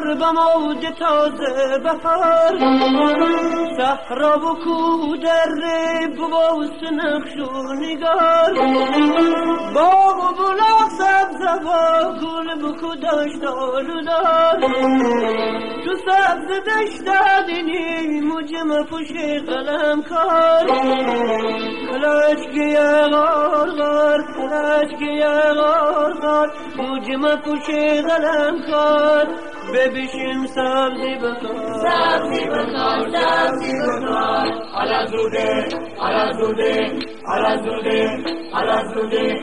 غار به موج تازه بهار صحرا و کوه دره ببوس نقش و نگار باغ و بلاغ سبز و گل بکو داشت آلودار تو سبز دشت دینی مجمع پوشی قلم کار کلاشگی غار غار کلاشگی غار غار مجمع پوشی قلم کار ببشیم سبزی بکار سبزی بکار سبزی بکار حالا زوده حالا زوده حالا زوده حالا زوده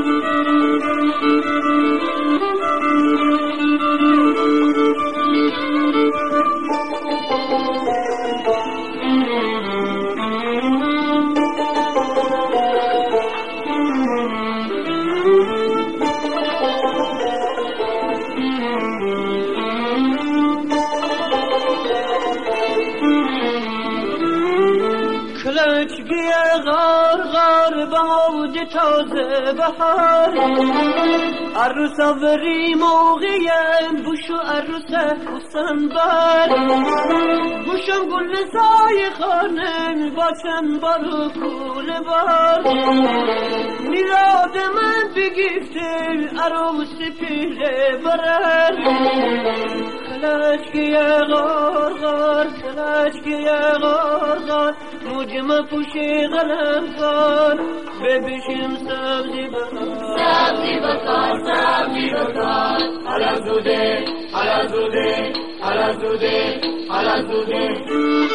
کلچگی غار غار به موج تازه بهار عروس آوری موقعی بوشو عروس حسن بر بوشم گل سای خانه باشن بارو کول بار میراد من بگیفته عروس پیله برر کلچگی غار غار کلچگی غار غار مجمع پوشی قلم کار ببشیم سبزی بکار سبزی بکار سبزی بکار حالا زوده حالا زوده حالا زوده حالا زوده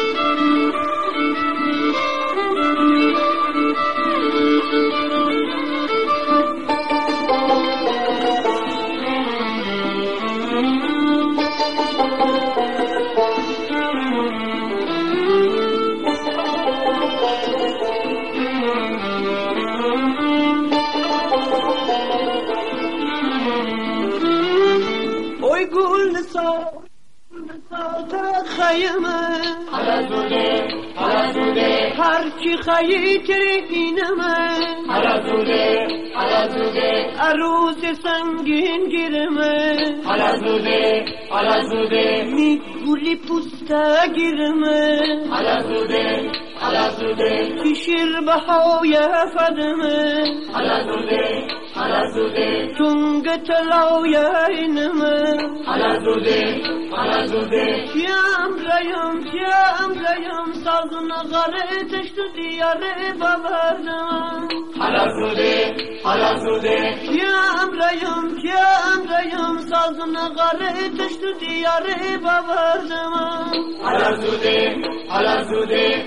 اوی گل نسا خیمه حالا زوده حالا زوده هر کی خیی ترینمه حالا زوده حالا زوده عروس سنگین گیرمه حالا زوده حالا زوده می گلی پوسته گیرمه حالا زوده حالا زوده شیر بهای فدمه حالا زوده حالا زوده تنگ تلاوی اینمه حالا زوده حالا زوده کیم ریم سازون غره تشت دیار ببردم حالا زوده حالا زوده کیم ریم سازون غره تشت دیار ببردم حالا زوده حالا زوده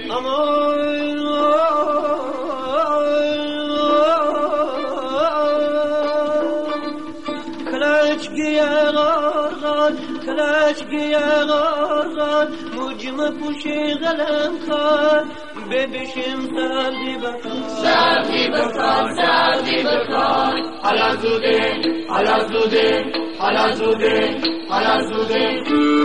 کلچگی غار غار کلچگی غار غار مجمع پوشی قلم کار ببشیم سبزی بکار سبزی بکار سبزی بکار حالا زوده حالا زوده حالا زوده حالا زوده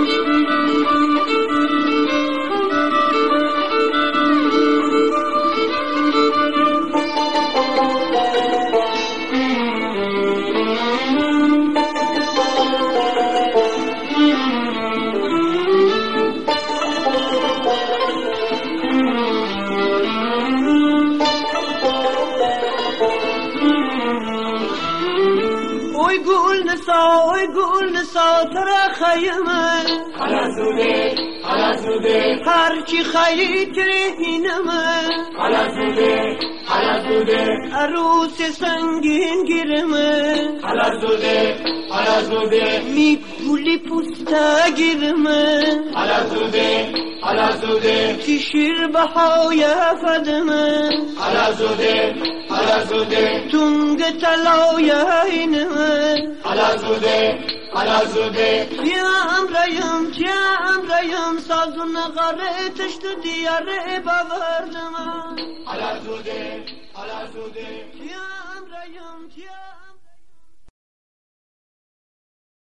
اوی گل نسا تر خیمه حالا زوده حالا زوده هر چی خیی ترینمه حالا زوده حالا زوده عروس سنگین گیرمه حالا زوده حالا زوده می گلی پوسته گیرمه حالا زوده حالا زوده شیر بهای فدمه حالا زوده حالا زوده تنگ تلاوی اینمه حالا زوده حالا زوده کیم ریم سازون غره تشت دیار ببردم حالا زوده حالا زوده کیم ریم